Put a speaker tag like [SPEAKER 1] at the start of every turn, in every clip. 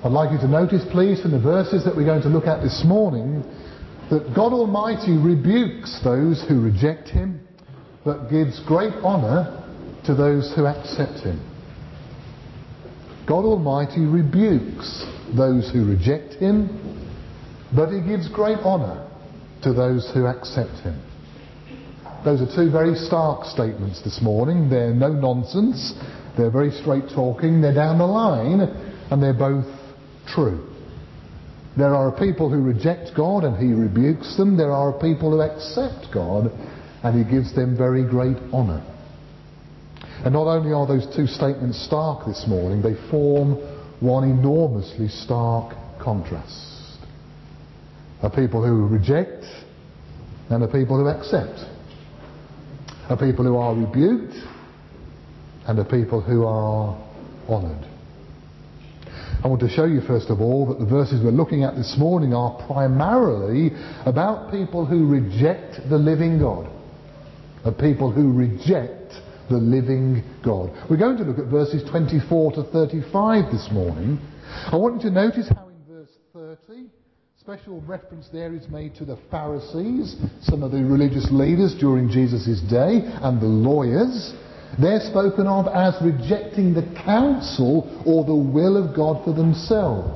[SPEAKER 1] I'd like you to notice, please, from the verses that we're going to look at this morning, that God Almighty rebukes those who reject him, but gives great honour to those who accept him. God Almighty rebukes those who reject him, but he gives great honour to those who accept him. Those are two very stark statements this morning. They're no nonsense, they're very straight talking, they're down the line, and they're both true. There are people who reject God and he rebukes them. There are people who accept God and he gives them very great honour. And not only are those two statements stark this morning, they form one enormously stark contrast. A people who reject and a people who accept. A people who are rebuked and a people who are honoured. I want to show you first of all that the verses we're looking at this morning are primarily about people who reject the living God. Of people who reject the living God. We're going to look at verses 24 to 35 this morning. I want you to notice how in verse 30, special reference there is made to the Pharisees, some of the religious leaders during Jesus' day, and the lawyers. They're spoken of as rejecting the counsel or the will of God for themselves.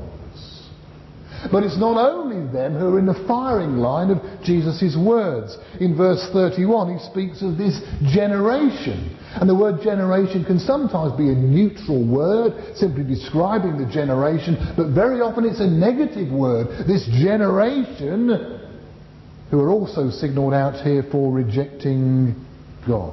[SPEAKER 1] But it's not only them who are in the firing line of Jesus' words. In verse 31 he speaks of this generation. And the word generation can sometimes be a neutral word, simply describing the generation, but very often it's a negative word. This generation, who are also signalled out here for rejecting God.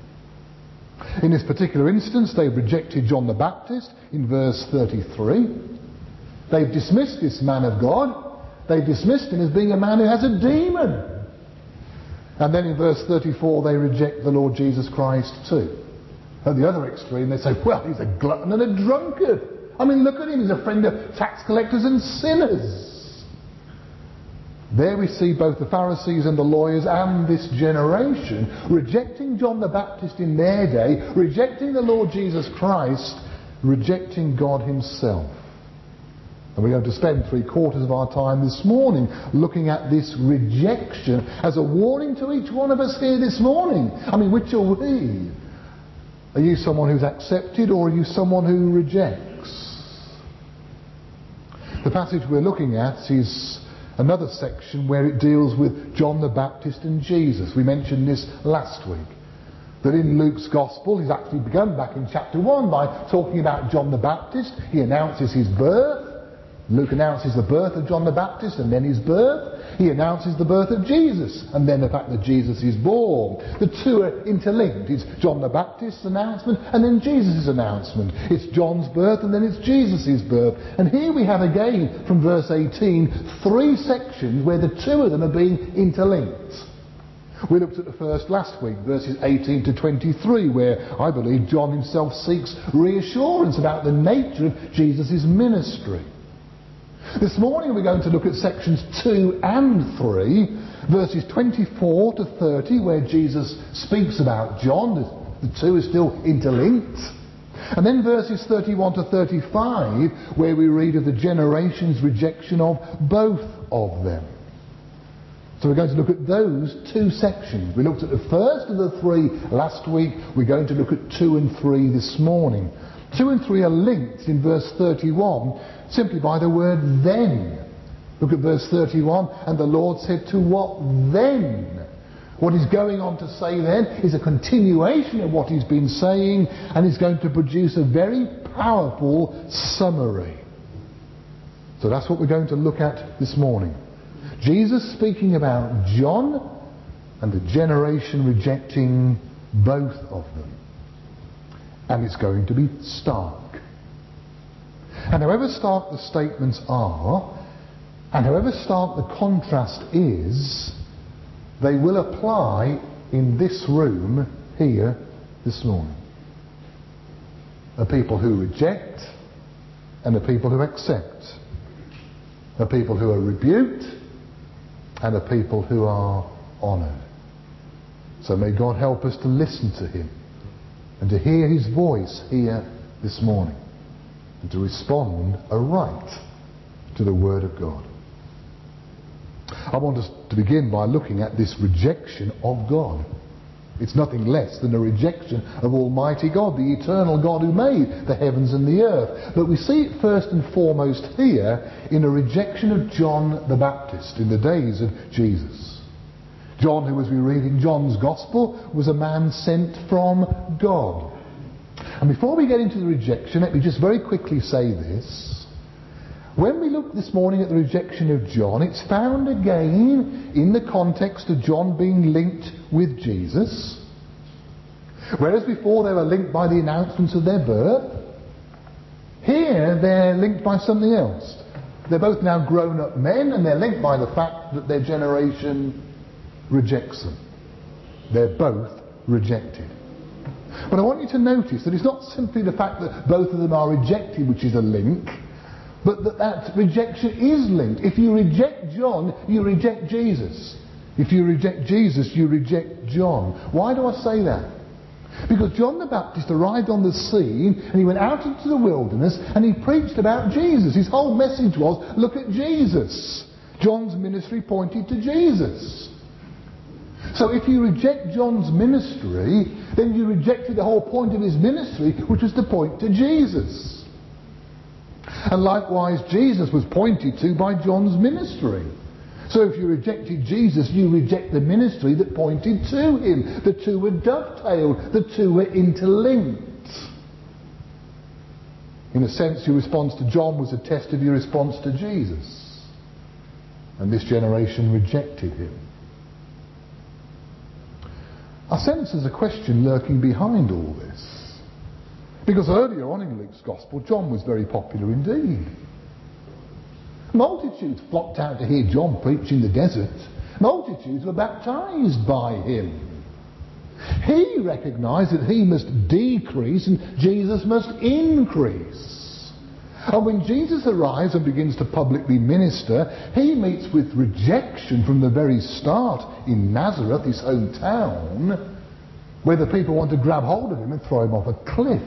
[SPEAKER 1] In this particular instance, they've rejected John the Baptist in verse 33. They've dismissed this man of God. They've dismissed him as being a man who has a demon. And then in verse 34 they reject the Lord Jesus Christ too. At the other extreme they say, well, he's a glutton and a drunkard. I mean, look at him, he's a friend of tax collectors and sinners. There we see both the Pharisees and the lawyers and this generation rejecting John the Baptist in their day, rejecting the Lord Jesus Christ, rejecting God himself. And we're going to spend 3/4 of our time this morning looking at this rejection as a warning to each one of us here this morning. I mean, which are we? Are you someone who's accepted or are you someone who rejects? The passage we're looking at is another section where it deals with John the Baptist and Jesus. We mentioned this last week. That in Luke's Gospel, he's actually begun back in chapter 1 by talking about John the Baptist. He announces his birth. Luke announces the birth of John the Baptist and then his birth. He announces the birth of Jesus and then the fact that Jesus is born. The two are interlinked. It's John the Baptist's announcement and then Jesus' announcement. It's John's birth and then it's Jesus' birth. And here we have again from verse 18 3 sections where the two of them are being interlinked. We looked at the first last week, verses 18 to 23, where I believe John himself seeks reassurance about the nature of Jesus' ministry. This morning we're going to look at sections 2 and 3, verses 24 to 30, where Jesus speaks about John. The two are still interlinked. And then verses 31 to 35, where we read of the generation's rejection of both of them. So we're going to look at those 2 sections. We looked at the first of the 3 last week. We're going to look at 2 and 3 this morning. 2 and 3 are linked in verse 31 simply by the word then. Look at verse 31. And the Lord said to what then? What he's going on to say then is a continuation of what he's been saying, and he's going to produce a very powerful summary. So that's what we're going to look at this morning. Jesus speaking about John and the generation rejecting both of them. And it's going to be stark. And however stark the statements are, and however stark the contrast is, they will apply in this room here this morning. A people who reject and a people who accept. A people who are rebuked and a people who are honoured. So may God help us to listen to him and to hear his voice here this morning. and to respond aright to the Word of God. I want us to begin by looking at this rejection of God. It's nothing less than a rejection of Almighty God, the eternal God who made the heavens and the earth. But we see it first and foremost here in a rejection of John the Baptist in the days of Jesus. John, who as we read in John's Gospel, was a man sent from God. And before we get into the rejection, let me just very quickly say this. When we look this morning at the rejection of John, it's found again in the context of John being linked with Jesus. Whereas before they were linked by the announcements of their birth, here they're linked by something else. They're both now grown-up men, and they're linked by the fact that their generation rejects them. They're both rejected. But I want you to notice that it's not simply the fact that both of them are rejected which is a link, but that rejection is linked. If you reject John, you reject Jesus. If you reject Jesus, you reject John. Why do I say that? Because John the Baptist arrived on the scene and he went out into the wilderness and he preached about Jesus. His whole message was, look at Jesus. John's ministry pointed to Jesus. So if you reject John's ministry, then you rejected the whole point of his ministry, which was to point to Jesus. And likewise, Jesus was pointed to by John's ministry. So if you rejected Jesus, you reject the ministry that pointed to him. The two were dovetailed. The two were interlinked. In a sense, your response to John was a test of your response to Jesus. And this generation rejected him. I sense there's a question lurking behind all this. Because earlier on in Luke's Gospel, John was very popular indeed. Multitudes flocked out to hear John preach in the desert. Multitudes were baptized by him. He recognised that he must decrease and Jesus must increase. And when Jesus arrives and begins to publicly minister, he meets with rejection from the very start in Nazareth, his hometown, where the people want to grab hold of him and throw him off a cliff.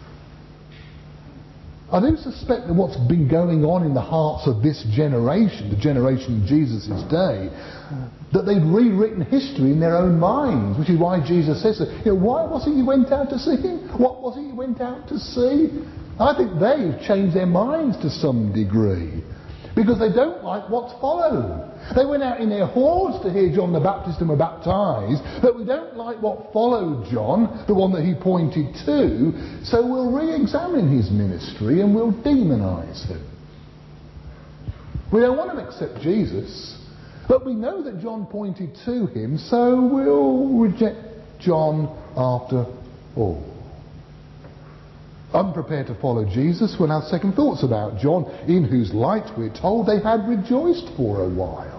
[SPEAKER 1] I do suspect that what's been going on in the hearts of this generation, the generation in Jesus' day, that they've rewritten history in their own minds, which is why Jesus says, why was it you went out to see him? What was it you went out to see? I think they've changed their minds to some degree, because they don't like what's followed. They went out in their hordes to hear John the Baptist and were baptized, but we don't like what followed John, the one that he pointed to, so we'll re-examine his ministry and we'll demonize him. We don't want to accept Jesus, but we know that John pointed to him, so we'll reject John after all. Unprepared to follow Jesus, we'll have second thoughts about John, in whose light we're told they had rejoiced for a while.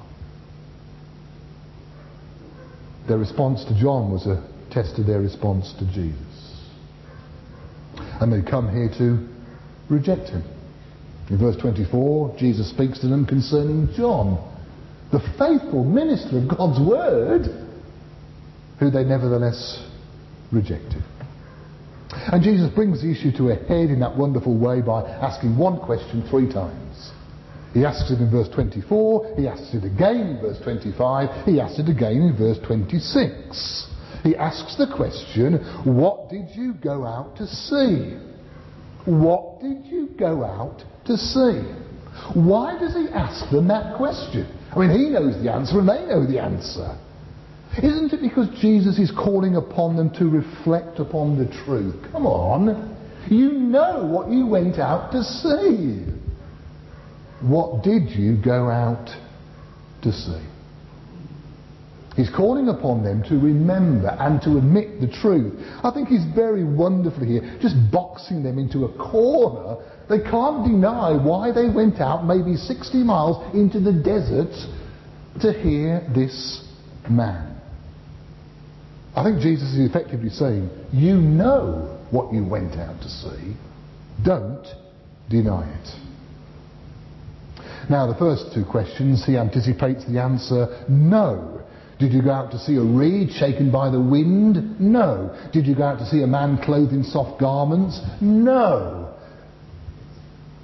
[SPEAKER 1] Their response to John was a test of their response to Jesus. And they come here to reject him. In verse 24, Jesus speaks to them concerning John, the faithful minister of God's word, who they nevertheless rejected. And Jesus brings the issue to a head in that wonderful way by asking one question 3 times. He asks it in verse 24, he asks it again in verse 25, he asks it again in verse 26. He asks the question, what did you go out to see? What did you go out to see? Why does he ask them that question? I mean, he knows the answer and they know the answer. Isn't it because Jesus is calling upon them to reflect upon the truth? Come on. You know what you went out to see. What did you go out to see? He's calling upon them to remember and to admit the truth. I think he's very wonderfully here, just boxing them into a corner. They can't deny why they went out maybe 60 miles into the desert to hear this man. I think Jesus is effectively saying, you know what you went out to see. Don't deny it. Now, the first 2 questions, he anticipates the answer, no. Did you go out to see a reed shaken by the wind? No. Did you go out to see a man clothed in soft garments? No.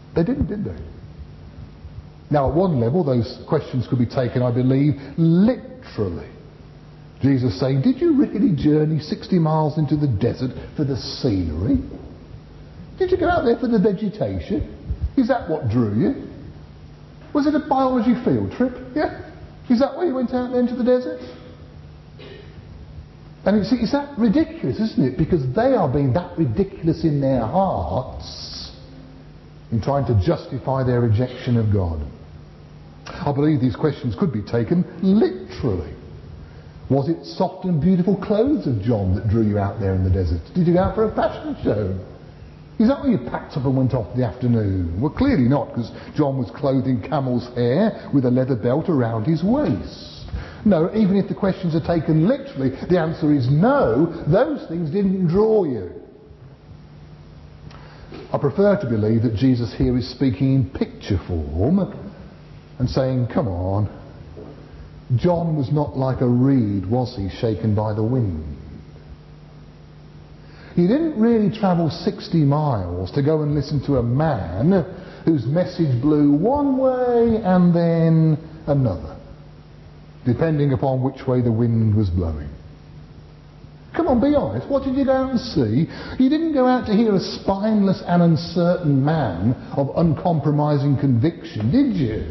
[SPEAKER 1] They didn't, did they? Now, at one level, those questions could be taken, I believe, literally. Jesus saying, did you really journey 60 miles into the desert for the scenery? Did you go out there for the vegetation? Is that what drew you? Was it a biology field trip? Yeah? Is that why you went out there into the desert? And it's that ridiculous, isn't it? Because they are being that ridiculous in their hearts in trying to justify their rejection of God. I believe these questions could be taken literally. Was it soft and beautiful clothes of John that drew you out there in the desert? Did you go out for a fashion show? Is that why you packed up and went off in the afternoon? Well, clearly not, because John was clothed in camel's hair with a leather belt around his waist. No, even if the questions are taken literally, the answer is no, those things didn't draw you. I prefer to believe that Jesus here is speaking in picture form and saying, come on, John was not like a reed, was he, shaken by the wind? He didn't really travel 60 miles to go and listen to a man whose message blew one way and then another, depending upon which way the wind was blowing. Come on, be honest. What did you go out and see? You didn't go out to hear a spineless and uncertain man of uncompromising conviction, did you?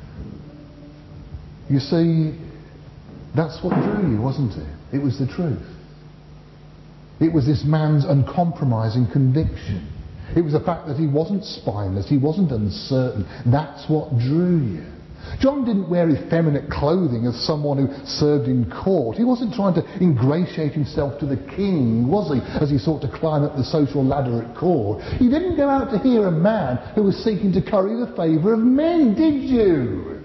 [SPEAKER 1] You see, that's what drew you, wasn't it? It was the truth. It was this man's uncompromising conviction. It was the fact that he wasn't spineless, he wasn't uncertain. That's what drew you. John didn't wear effeminate clothing as someone who served in court. He wasn't trying to ingratiate himself to the king, was he, as he sought to climb up the social ladder at court. You didn't go out to hear a man who was seeking to curry the favour of men, did you?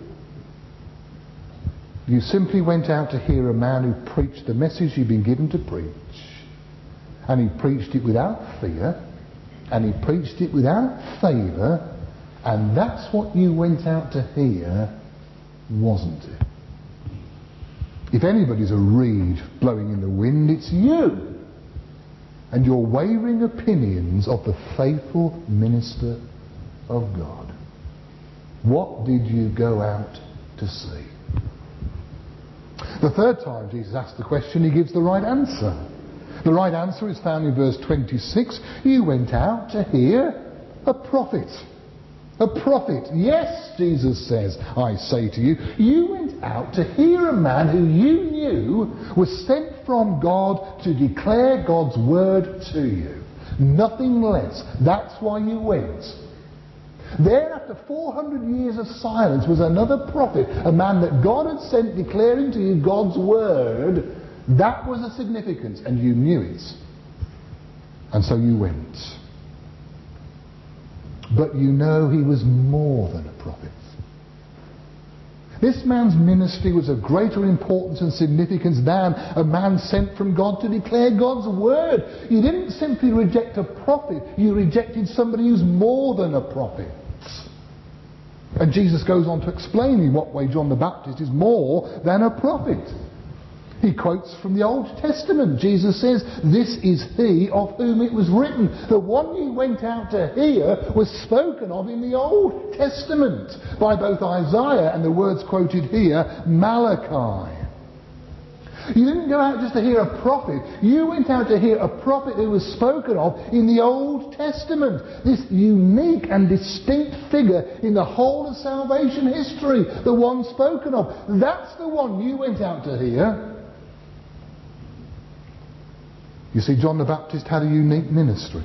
[SPEAKER 1] You simply went out to hear a man who preached the message you'd been given to preach. And he preached it without fear, and he preached it without favour, and that's what you went out to hear, wasn't it? If anybody's a reed blowing in the wind, it's you, and your wavering opinions of the faithful minister of God. What did you go out to see? The third time Jesus asks the question, he gives the right answer. The right answer is found in verse 26. You went out to hear a prophet. A prophet. Yes, Jesus says, I say to you, you went out to hear a man who you knew was sent from God to declare God's word to you. Nothing less. That's why you went. There, after 400 years of silence, was another prophet, a man that God had sent declaring to you God's word. That was the significance, and you knew it. And so you went. But you know he was more than a prophet. This man's ministry was of greater importance and significance than a man sent from God to declare God's word. You didn't simply reject a prophet, you rejected somebody who's more than a prophet. And Jesus goes on to explain in what way John the Baptist is more than a prophet. He quotes from the Old Testament. Jesus says, this is he of whom it was written. The one you went out to hear was spoken of in the Old Testament by both Isaiah and the words quoted here, Malachi. You didn't go out just to hear a prophet. You went out to hear a prophet who was spoken of in the Old Testament. This unique and distinct figure in the whole of salvation history. The one spoken of. That's the one you went out to hear. You see, John the Baptist had a unique ministry.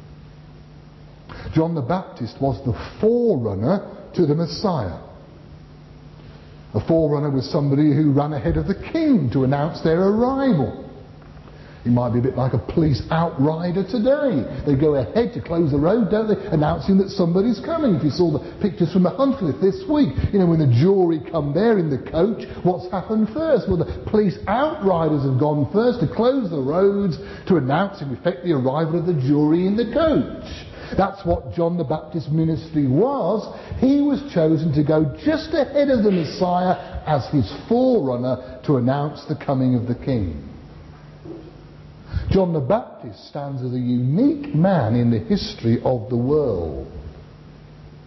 [SPEAKER 1] John the Baptist was the forerunner to the Messiah. A forerunner was somebody who ran ahead of the king to announce their arrival. He might be a bit like a police outrider today. They go ahead to close the road, don't they, announcing that somebody's coming. If you saw the pictures from the Huntercliffe this week, you know, when the jury come there in the coach, what's happened first? Well, the police outriders have gone first to close the roads to announce in effect the arrival of the jury in the coach. That's what John the Baptist's ministry was. He was chosen to go just ahead of the Messiah as his forerunner to announce the coming of the King. John the Baptist stands as a unique man in the history of the world.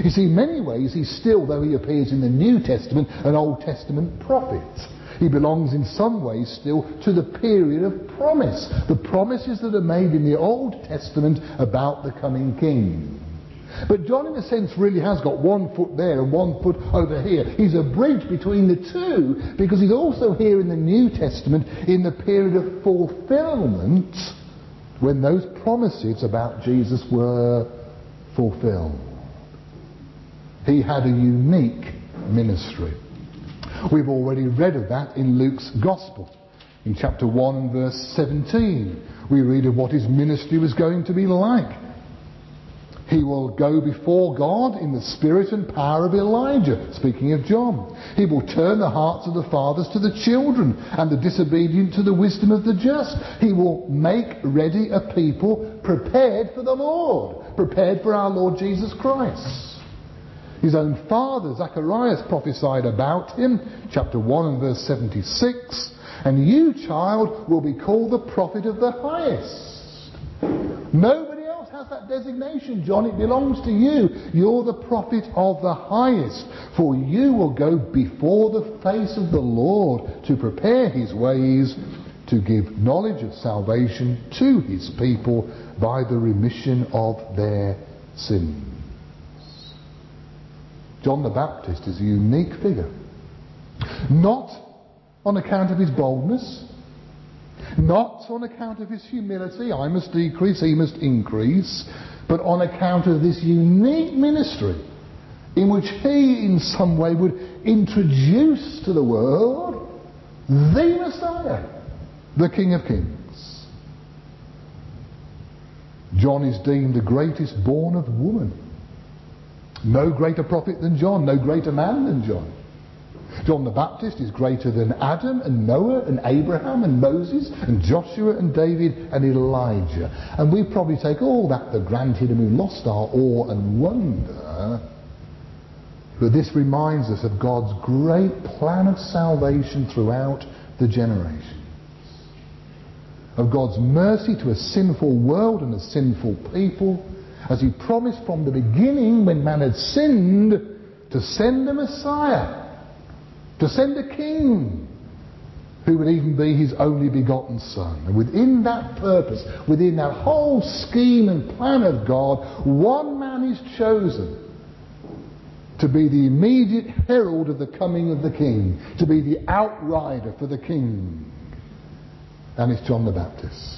[SPEAKER 1] You see, in many ways, he's still, though he appears in the New Testament, an Old Testament prophet. He belongs in some ways still to the period of promise. The promises that are made in the Old Testament about the coming king. But John, in a sense, really has got one foot there and one foot over here. He's a bridge between the two, because he's also here in the New Testament in the period of fulfillment, when those promises about Jesus were fulfilled. He had a unique ministry. We've already read of that in Luke's Gospel. In chapter 1 and verse 17, we read of what his ministry was going to be like. He will go before God in the spirit and power of Elijah, speaking of John. He will turn the hearts of the fathers to the children, and the disobedient to the wisdom of the just. He will make ready a people prepared for the Lord, prepared for our Lord Jesus Christ. His own father, Zacharias, prophesied about him, chapter 1 and verse 76, and you, child, will be called the prophet of the highest. Nobody else has that designation, John. It belongs to you. You're the prophet of the highest, for you will go before the face of the Lord to prepare his ways, to give knowledge of salvation to his people by the remission of their sins. John the Baptist is a unique figure. Not on account of his boldness, not on account of his humility, I must decrease, he must increase, but on account of this unique ministry in which he in some way would introduce to the world the Messiah, the King of Kings. John is deemed the greatest born of woman. No greater prophet than John, no greater man than John. John the Baptist is greater than Adam and Noah and Abraham and Moses and Joshua and David and Elijah. And we probably take all that for granted and we've lost our awe and wonder. But this reminds us of God's great plan of salvation throughout the generations. Of God's mercy to a sinful world and a sinful people, as he promised from the beginning, when man had sinned, to send a Messiah, to send a king who would even be his only begotten son. And within that purpose, within that whole scheme and plan of God, one man is chosen to be the immediate herald of the coming of the king, to be the outrider for the king. And it's John the Baptist.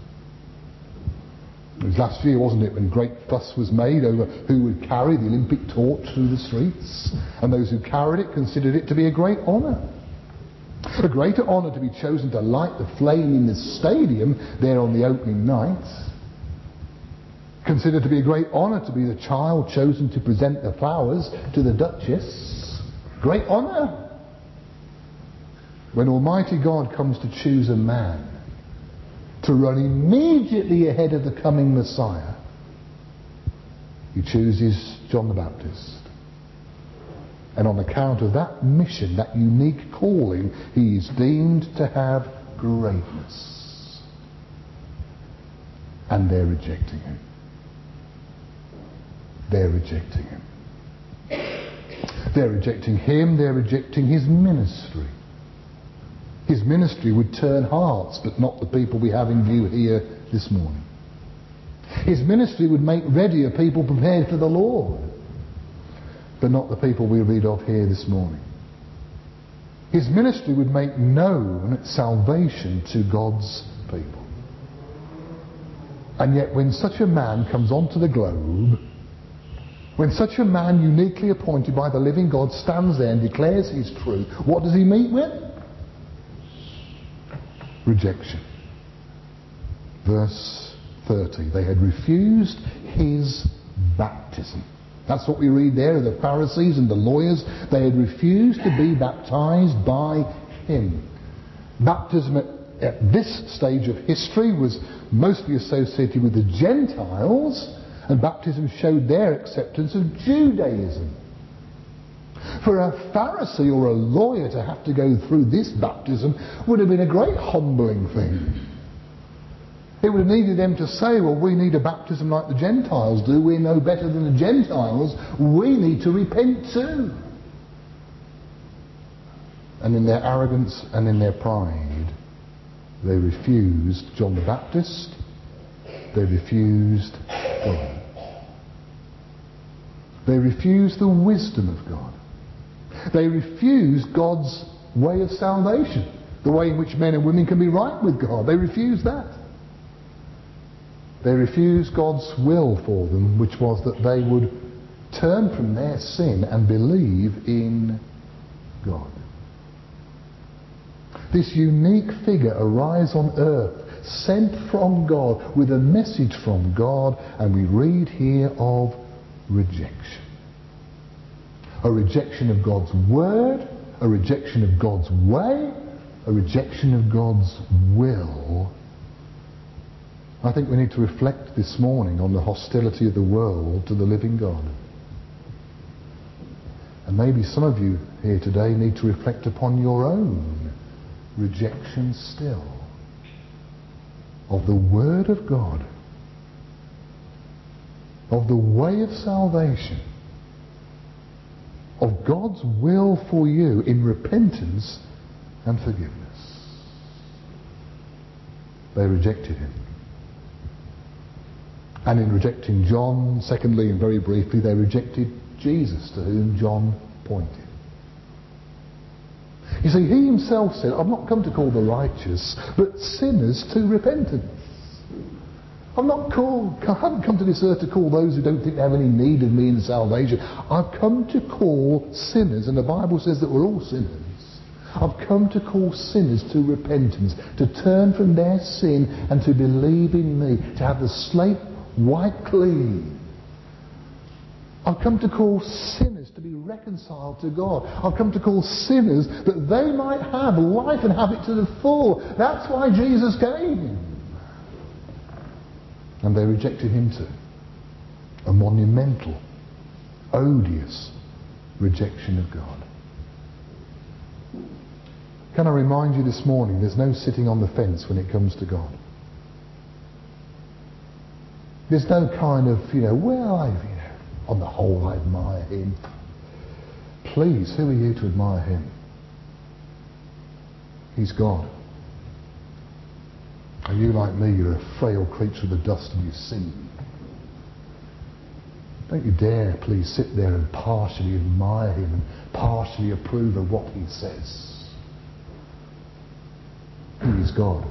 [SPEAKER 1] It was last year, wasn't it, when great fuss was made over who would carry the Olympic torch through the streets, and those who carried it considered it to be a great honour. A greater honour to be chosen to light the flame in the stadium there on the opening night. Considered to be a great honour to be the child chosen to present the flowers to the Duchess. Great honour. When Almighty God comes to choose a man to run immediately ahead of the coming Messiah, he chooses John the Baptist. And on account of that mission, that unique calling, he is deemed to have greatness. And they're rejecting him. They're rejecting him. They're rejecting him, they're rejecting his ministry. His ministry would turn hearts, but not the people we have in view here this morning. His ministry would make ready a people prepared for the Lord, but not the people we read of here this morning. His ministry would make known salvation to God's people. And yet when such a man comes onto the globe, when such a man uniquely appointed by the living God stands there and declares his truth, what does he meet with? Rejection. Verse 30. They had refused his baptism. That's what we read there of the Pharisees and the lawyers. They had refused to be baptized by him. Baptism at this stage of history was mostly associated with the Gentiles, and baptism showed their acceptance of Judaism. For a Pharisee or a lawyer to have to go through this baptism would have been a great humbling thing. It would have needed them to say, well, we need a baptism like the Gentiles do. We're no better than the Gentiles. We need to repent too. And in their arrogance and in their pride, they refused John the Baptist. They refused God. They refused the wisdom of God. They refused God's way of salvation, the way in which men and women can be right with God. They refused that. They refused God's will for them, which was that they would turn from their sin and believe in God. This unique figure arrives on earth, sent from God, with a message from God, and we read here of rejection. A rejection of God's word, a rejection of God's way, a rejection of God's will. I think we need to reflect this morning on the hostility of the world to the living God. And maybe some of you here today need to reflect upon your own rejection still of the Word of God, of the way of salvation, of God's will for you in repentance and forgiveness. They rejected Him. And in rejecting John, secondly and very briefly, they rejected Jesus, to whom John pointed. You see, He Himself said, I've not come to call the righteous, but sinners to repentance. I haven't come to this earth to call those who don't think they have any need of me in salvation. I've come to call sinners, and the Bible says that we're all sinners. I've come to call sinners to repentance, to turn from their sin and to believe in me, to have the slate wiped clean. I've come to call sinners to be reconciled to God. I've come to call sinners that they might have life and have it to the full. That's why Jesus came. And they rejected Him too. A monumental, odious rejection of God. Can I remind you this morning, there's no sitting on the fence when it comes to God. There's no kind of, on the whole I admire Him. Please, who are you to admire Him? He's God. Are you like me? You're a frail creature of the dust and you sin. Don't you dare, please, sit there and partially admire Him and partially approve of what He says. He is God.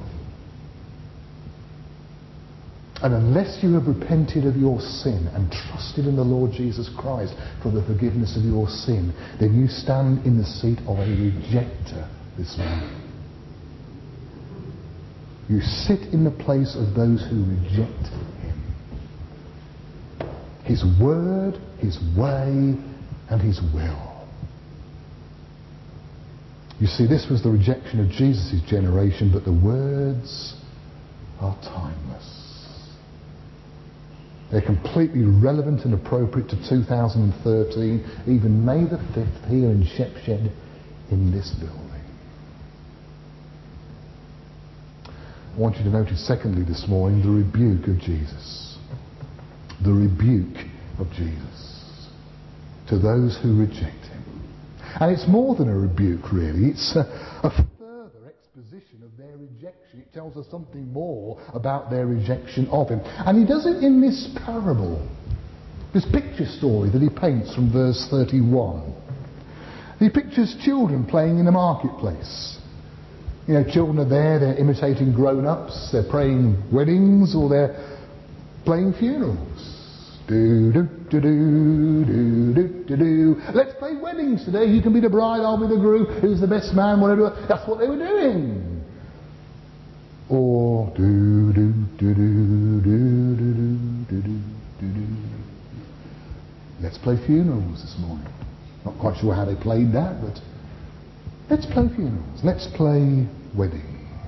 [SPEAKER 1] And unless you have repented of your sin and trusted in the Lord Jesus Christ for the forgiveness of your sin, then you stand in the seat of a rejecter this morning. You sit in the place of those who reject Him. His word, His way, and His will. You see, this was the rejection of Jesus' generation, but the words are timeless. They're completely relevant and appropriate to 2013, even May the 5th, here in Shepshed, in this building. I want you to notice, secondly, this morning, the rebuke of Jesus. The rebuke of Jesus to those who reject Him. And it's more than a rebuke, really. It's a further exposition of their rejection. It tells us something more about their rejection of Him. And He does it in this parable, this picture story that He paints from verse 31. He pictures children playing in a marketplace. Children are there, they're imitating grown-ups, they're praying weddings, or they're playing funerals. Do-do-do-do-do-do-do. Let's play weddings today. You can be the bride, I'll be the groom. Who's the best man, whatever. That's what they were doing. Or do-do-do-do-do-do-do-do-do. Let's play funerals this morning. Not quite sure how they played that, but let's play funerals. Let's play weddings.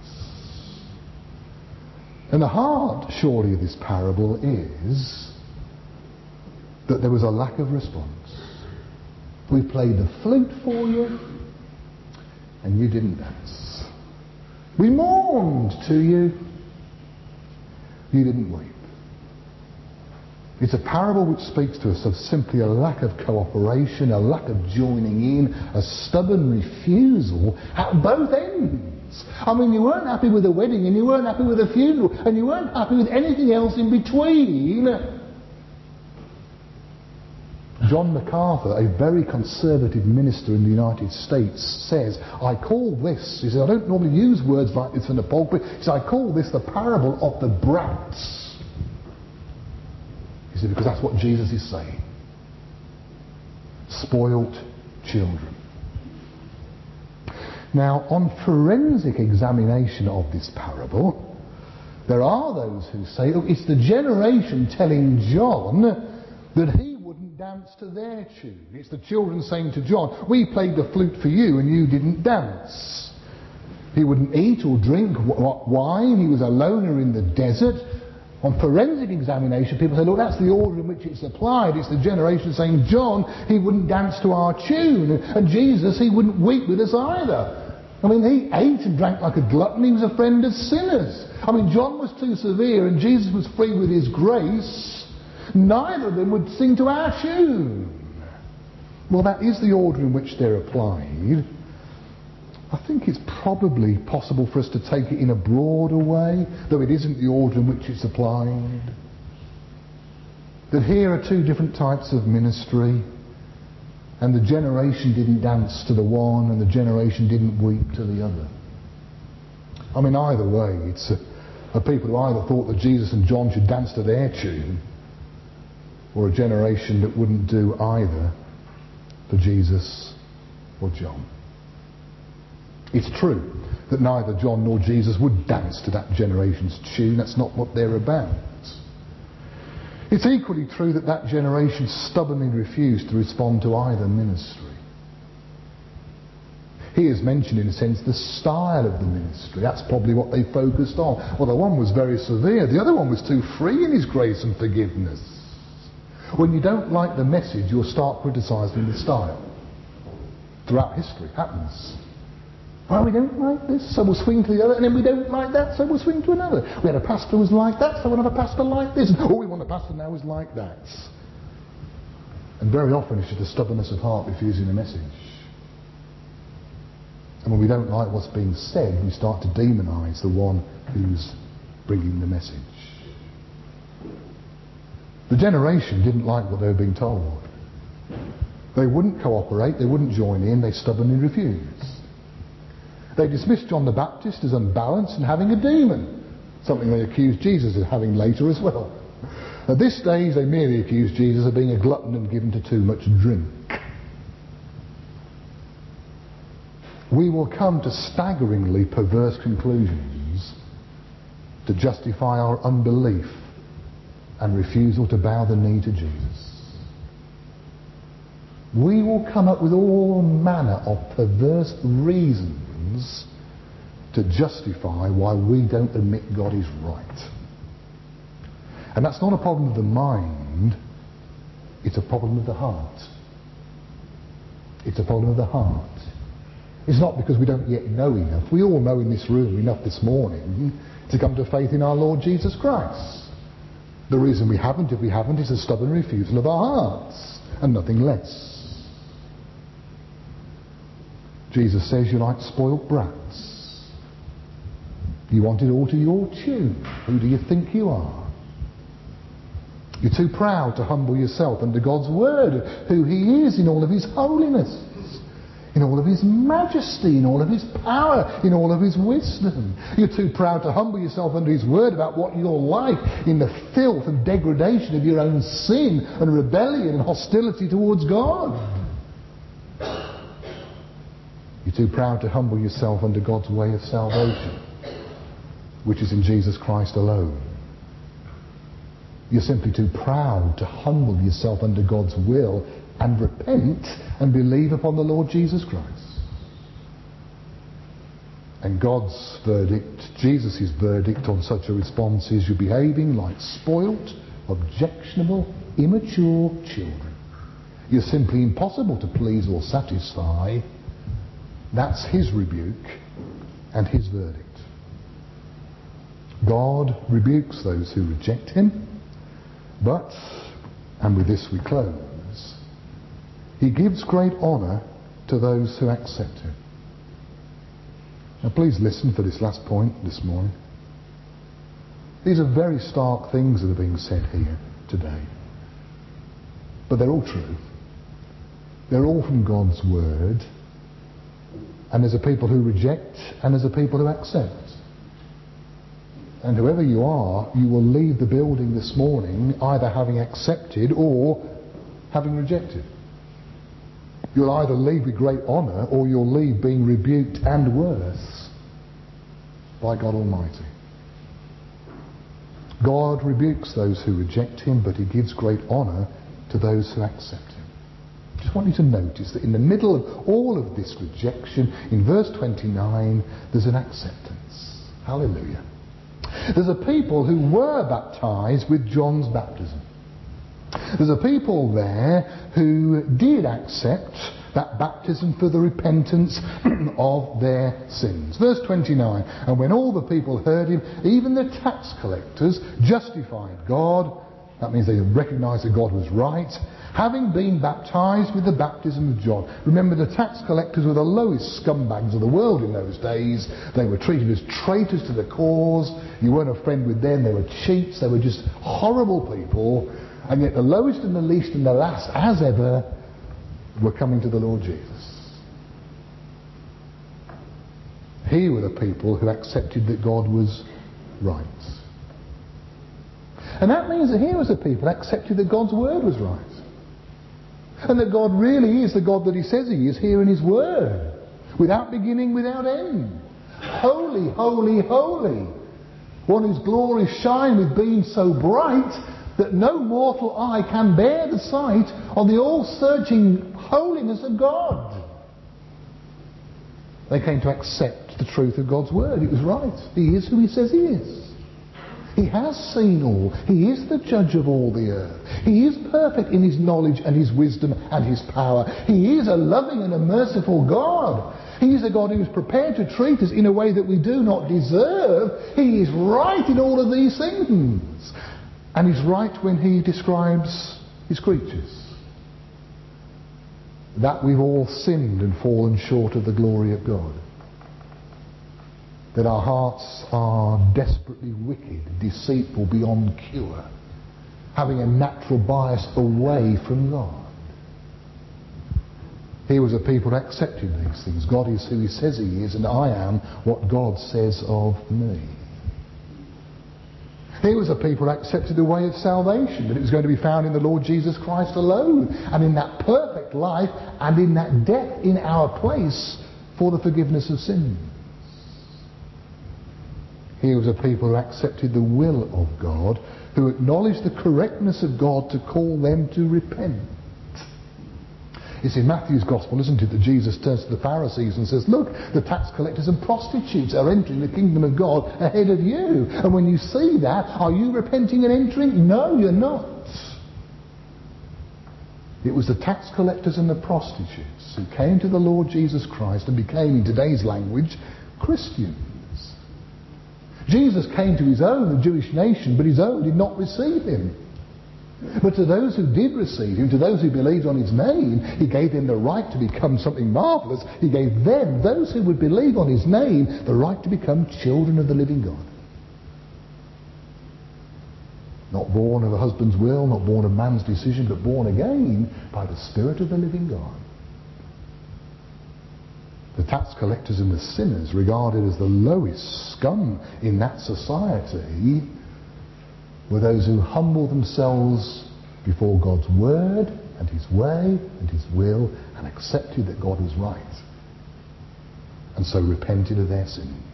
[SPEAKER 1] And the heart, surely, of this parable is that there was a lack of response. We played the flute for you, and you didn't dance. We mourned to you, You didn't weep. It's a parable which speaks to us of simply a lack of cooperation, a lack of joining in, a stubborn refusal at both ends. I mean, you weren't happy with the wedding, and you weren't happy with the funeral, and you weren't happy with anything else in between. John MacArthur, a very conservative minister in the United States, says, I call this, he says, I don't normally use words like this in the pulpit, he says, I call this the parable of the brats. He said, because that's what Jesus is saying. Spoilt children. Now, on forensic examination of this parable, there are those who say, look, it's the generation telling John that he wouldn't dance to their tune. It's the children saying to John, we played the flute for you and you didn't dance. He wouldn't eat or drink wine. He was a loner in the desert. On forensic examination, people say, look, that's the order in which it's applied. It's the generation saying, John, he wouldn't dance to our tune. And Jesus, he wouldn't weep with us either. I mean, he ate and drank like a glutton. He was a friend of sinners. I mean, John was too severe and Jesus was free with his grace. Neither of them would sing to our tune. Well, that is the order in which they're applied. I think it's probably possible for us to take it in a broader way, though it isn't the order in which it's applied. That here are two different types of ministry, and the generation didn't dance to the one and the generation didn't weep to the other. I mean, either way, it's a people who either thought that Jesus and John should dance to their tune, or a generation that wouldn't do either for Jesus or John. It's true that neither John nor Jesus would dance to that generation's tune. That's not what they're about. It's equally true that that generation stubbornly refused to respond to either ministry. He has mentioned, in a sense, the style of the ministry. That's probably what they focused on. Well, the one was very severe. The other one was too free in his grace and forgiveness. When you don't like the message, you'll start criticising the style. Throughout history, it happens. Well, we don't like this, so we'll swing to the other, and then we don't like that, so we'll swing to another. We had a pastor who was like that, so we'll have a pastor like this. Oh, we want a pastor now who's like that. And very often it's just a stubbornness of heart refusing a message. And when we don't like what's being said, we start to demonise the one who's bringing the message. The generation didn't like what they were being told. They wouldn't cooperate, they wouldn't join in, they stubbornly refused. They dismissed John the Baptist as unbalanced and having a demon, something they accused Jesus of having later as well. At this stage, they merely accused Jesus of being a glutton and given to too much drink. We will come to staggeringly perverse conclusions to justify our unbelief and refusal to bow the knee to Jesus. We will come up with all manner of perverse reasons to justify why we don't admit God is right. And that's not a problem of the mind, it's a problem of the heart. It's a problem of the heart. It's not because we don't yet know enough. We all know in this room enough this morning to come to faith in our Lord Jesus Christ. The reason we haven't, if we haven't, is a stubborn refusal of our hearts and nothing less. Jesus says you're like spoilt brats. You want it all to your tune. Who do you think you are? You're too proud to humble yourself under God's word, who he is in all of his holiness, in all of his majesty, in all of his power, in all of his wisdom. You're too proud to humble yourself under his word about what you're like in the filth and degradation of your own sin and rebellion and hostility towards God. You're too proud to humble yourself under God's way of salvation, which is in Jesus Christ alone. You're simply too proud to humble yourself under God's will and repent and believe upon the Lord Jesus Christ. And God's verdict, Jesus' verdict on such a response is you're behaving like spoilt, objectionable, immature children. You're simply impossible to please or satisfy. That's his rebuke and his verdict. God rebukes those who reject him, but, and with this we close, he gives great honour to those who accept him. Now please listen for this last point this morning. These are very stark things that are being said here today. But they're all true. They're all from God's Word. And there's a people who reject and there's a people who accept. And whoever you are, you will leave the building this morning either having accepted or having rejected. You'll either leave with great honour or you'll leave being rebuked and worse by God Almighty. God rebukes those who reject him, but he gives great honour to those who accept him. I just want you to notice that in the middle of all of this rejection, in verse 29, there's an acceptance. Hallelujah. There's a people who were baptised with John's baptism. There's a people there who did accept that baptism for the repentance of their sins. Verse 29, and when all the people heard him, even the tax collectors justified God. That means they recognised that God was right, having been baptised with the baptism of John. Remember, the tax collectors were the lowest scumbags of the world in those days. They were treated as traitors to the cause. You weren't a friend with them. They were cheats. They were just horrible people. And yet the lowest and the least and the last, as ever, were coming to the Lord Jesus. Here were the people who accepted that God was right. And that means that here was the people who accepted that God's Word was right. And that God really is the God that he says he is here in his Word. Without beginning, without end. Holy, holy, holy. One whose glories shine with being so bright that no mortal eye can bear the sight of the all-searching holiness of God. They came to accept the truth of God's Word. It was right. He is who he says he is. He has seen all. He is the judge of all the earth. He is perfect in his knowledge and his wisdom and his power. He is a loving and a merciful God. He is a God who is prepared to treat us in a way that we do not deserve. He is right in all of these things. And he's right when he describes his creatures. That we've all sinned and fallen short of the glory of God. That our hearts are desperately wicked, deceitful beyond cure, having a natural bias away from God. Here was a people who accepted these things. God is who he says he is, and I am what God says of me. Here was a people who accepted the way of salvation, that it was going to be found in the Lord Jesus Christ alone, and in that perfect life, and in that death in our place for the forgiveness of sins. Here was a people who accepted the will of God, who acknowledged the correctness of God to call them to repent. It's in Matthew's Gospel, isn't it, that Jesus turns to the Pharisees and says, look, the tax collectors and prostitutes are entering the kingdom of God ahead of you. And when you see that, are you repenting and entering? No, you're not. It was the tax collectors and the prostitutes who came to the Lord Jesus Christ and became, in today's language, Christians. Jesus came to his own, the Jewish nation, but his own did not receive him. But to those who did receive him, to those who believed on his name, he gave them the right to become something marvellous. He gave them, those who would believe on his name, the right to become children of the living God. Not born of a husband's will, not born of man's decision, but born again by the Spirit of the living God. The tax collectors and the sinners, regarded as the lowest scum in that society, were those who humbled themselves before God's word and his way and his will and accepted that God was right, and so repented of their sins.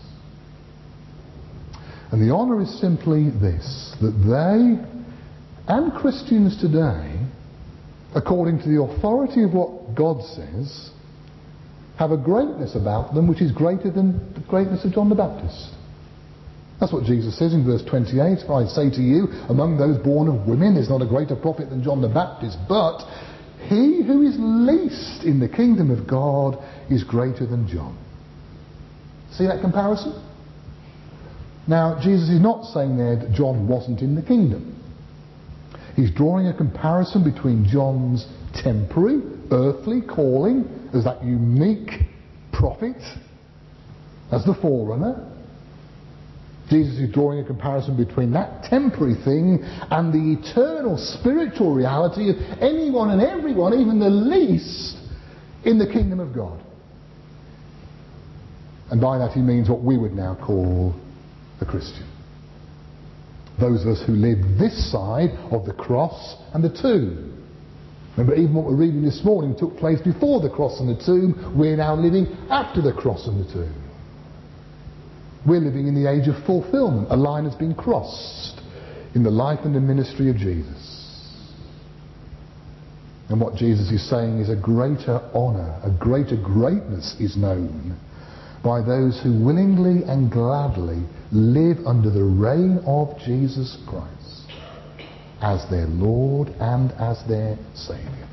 [SPEAKER 1] And the honour is simply this, that they and Christians today, according to the authority of what God says, have a greatness about them which is greater than the greatness of John the Baptist. That's what Jesus says in verse 28. I say to you, among those born of women, there's not a greater prophet than John the Baptist, but he who is least in the kingdom of God is greater than John. See that comparison? Now, Jesus is not saying there that John wasn't in the kingdom. He's drawing a comparison between John's temporary, earthly calling as that unique prophet, as the forerunner. Jesus is drawing a comparison between that temporary thing and the eternal spiritual reality of anyone and everyone, even the least, in the kingdom of God. And by that he means what we would now call the Christian. Those of us who live this side of the cross and the tomb. Remember, even what we're reading this morning took place before the cross and the tomb. We're now living after the cross and the tomb. We're living in the age of fulfillment. A line has been crossed in the life and the ministry of Jesus. And what Jesus is saying is a greater honour, a greater greatness is known by those who willingly and gladly live under the reign of Jesus Christ as their Lord and as their Saviour.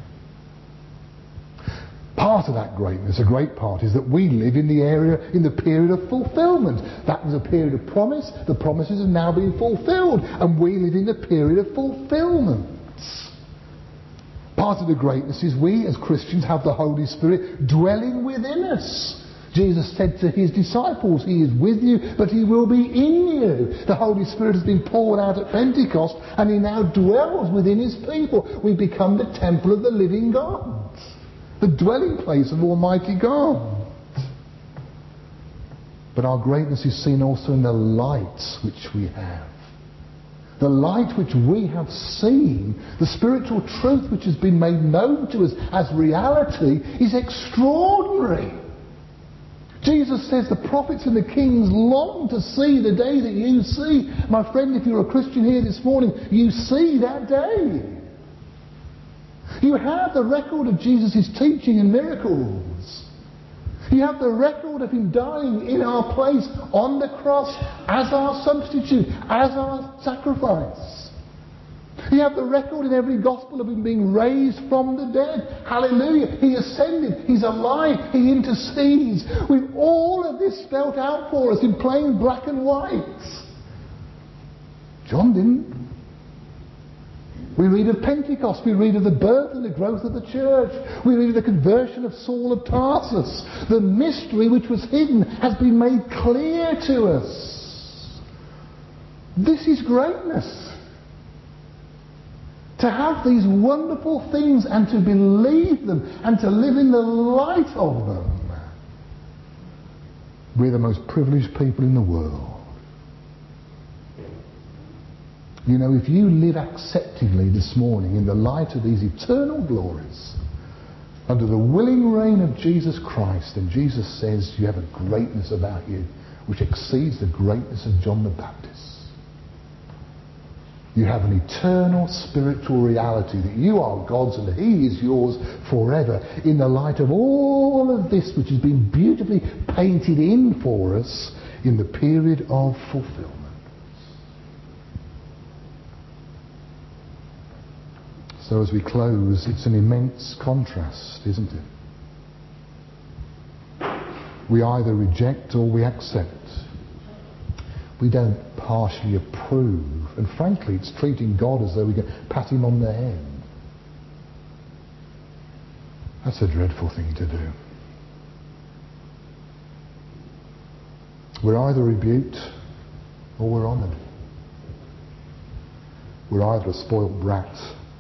[SPEAKER 1] Part of that greatness, a great part, is that we live in the period of fulfillment. That was a period of promise. The promises have now been fulfilled, and we live in the period of fulfillment. Part of the greatness is we as Christians have the Holy Spirit dwelling within us. Jesus said to his disciples, he is with you, but he will be in you. The Holy Spirit has been poured out at Pentecost, and he now dwells within his people. We become the temple of the living God, the dwelling place of Almighty God. But our greatness is seen also in the light which we have. The light which we have seen, the spiritual truth which has been made known to us as reality, is extraordinary. Jesus says the prophets and the kings long to see the day that you see. My friend, if you're a Christian here this morning, you see that day. You have the record of Jesus' teaching and miracles. You have the record of him dying in our place on the cross as our substitute, as our sacrifice. You have the record in every gospel of him being raised from the dead. Hallelujah. He ascended. He's alive. He intercedes. With all of this spelt out for us in plain black and white. John didn't. We read of Pentecost. We read of the birth and the growth of the church. We read of the conversion of Saul of Tarsus. The mystery which was hidden has been made clear to us. This is greatness. To have these wonderful things and to believe them and to live in the light of them. We're the most privileged people in the world. You know, if you live acceptingly this morning in the light of these eternal glories, under the willing reign of Jesus Christ, and Jesus says you have a greatness about you which exceeds the greatness of John the Baptist. You have an eternal spiritual reality that you are God's and he is yours forever, in the light of all of this which has been beautifully painted in for us in the period of fulfillment. So as we close, it's an immense contrast, isn't it? We either reject or we accept. We don't partially approve. And frankly, it's treating God as though we can pat him on the head. That's a dreadful thing to do. We're either rebuked or we're honoured. We're either a spoilt brat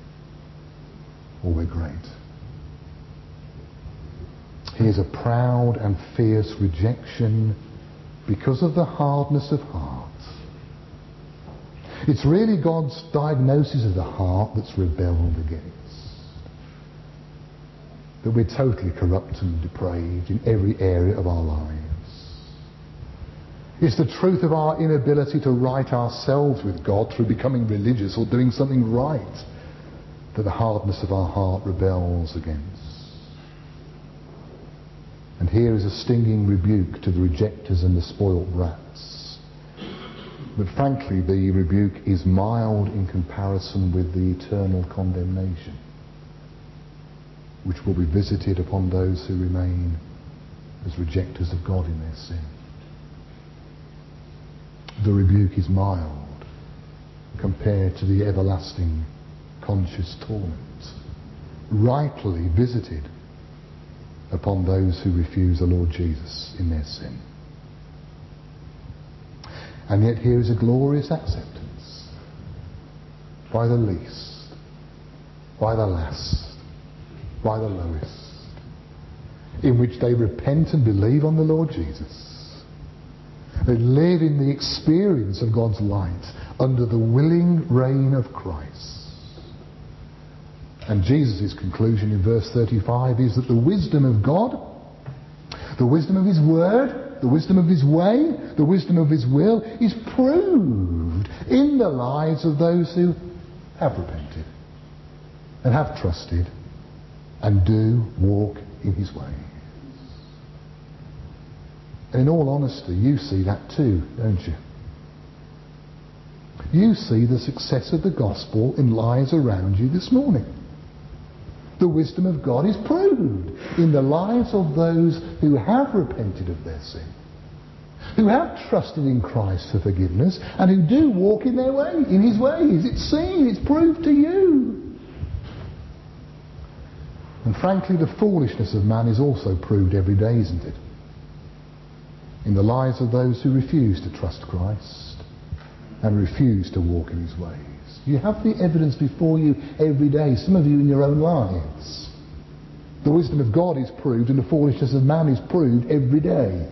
[SPEAKER 1] or we're great. Here's a proud and fierce rejection because of the hardness of heart. It's really God's diagnosis of the heart that's rebelled against. That we're totally corrupt and depraved in every area of our lives. It's the truth of our inability to right ourselves with God through becoming religious or doing something right that the hardness of our heart rebels against. And here is a stinging rebuke to the rejectors and the spoilt brats. But frankly, the rebuke is mild in comparison with the eternal condemnation which will be visited upon those who remain as rejectors of God in their sin. the rebuke is mild compared to the everlasting conscious torment rightly visited upon those who refuse the Lord Jesus in their sin. And yet here is a glorious acceptance by the least, by the last, by the lowest, in which they repent and believe on the Lord Jesus. They live in the experience of God's light under the willing reign of Christ. And Jesus' conclusion in verse 35 is that the wisdom of God, the wisdom of His Word, the wisdom of His way, the wisdom of His will is proved in the lives of those who have repented and have trusted and do walk in His ways. And in all honesty, you see that too, don't you? You see the success of the gospel in lives around you this morning. The wisdom of God is proved in the lives of those who have repented of their sin, who have trusted in Christ for forgiveness, and who do walk in their way, in His ways. It's seen, it's proved to you. And frankly, the foolishness of man is also proved every day, isn't it? In the lives of those who refuse to trust Christ and refuse to walk in His ways. You have the evidence before you every day, some of you in your own lives. The wisdom of God is proved and the foolishness of man is proved every day.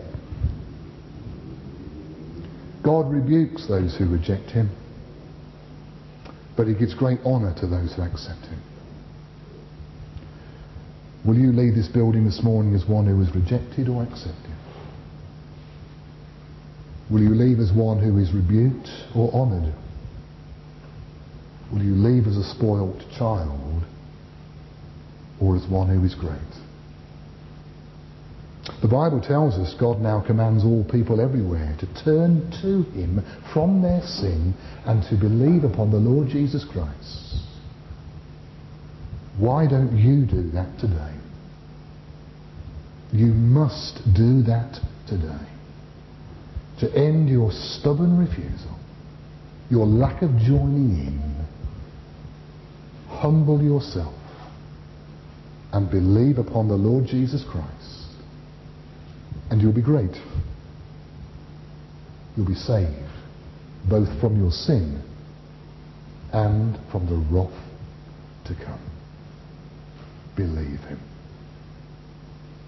[SPEAKER 1] God rebukes those who reject Him, but He gives great honour to those who accept Him. Will you leave this building this morning as one who is rejected or accepted? Will you leave as one who is rebuked or honoured? Will you leave as a spoilt child or as one who is great? The Bible tells us God now commands all people everywhere to turn to Him from their sin and to believe upon the Lord Jesus Christ. Why don't you do that today? You must do that today. To end your stubborn refusal, your lack of joining in, humble yourself and believe upon the Lord Jesus Christ, and you'll be great. You'll be saved, both from your sin and from the wrath to come. Believe Him.